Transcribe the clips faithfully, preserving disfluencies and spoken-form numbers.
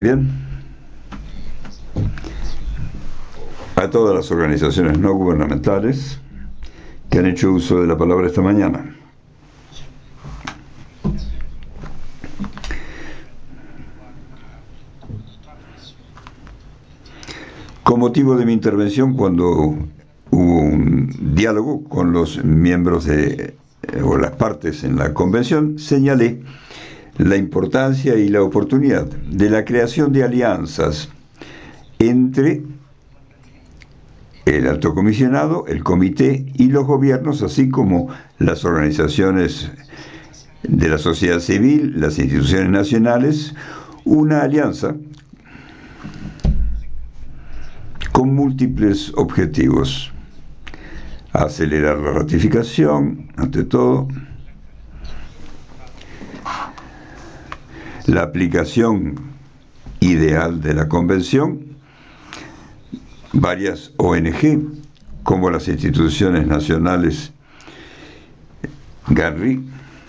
Bien. A todas las organizaciones no gubernamentales que han hecho uso de la palabra esta mañana. Con motivo de mi intervención, cuando hubo un diálogo con los miembros de, o las partes en la convención, señalé la importancia y la oportunidad de la creación de alianzas entre el alto comisionado, el comité y los gobiernos, así como las organizaciones de la sociedad civil, las instituciones nacionales, una alianza con múltiples objetivos: acelerar la ratificación, ante todo, la aplicación ideal de la convención. Varias O N G, como las instituciones nacionales GARRI,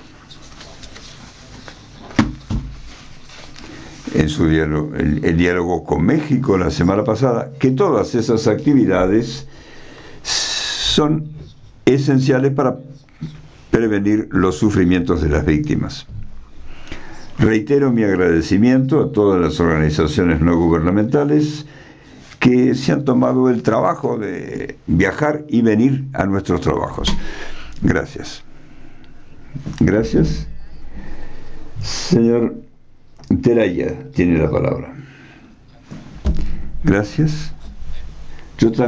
en su diálogo, el, el diálogo con México la semana pasada, que todas esas actividades son esenciales para prevenir los sufrimientos de las víctimas. Reitero mi agradecimiento a todas las organizaciones no gubernamentales que se han tomado el trabajo de viajar y venir a nuestros trabajos. Gracias. Gracias. Señor Teraya tiene la palabra. Gracias. Yo también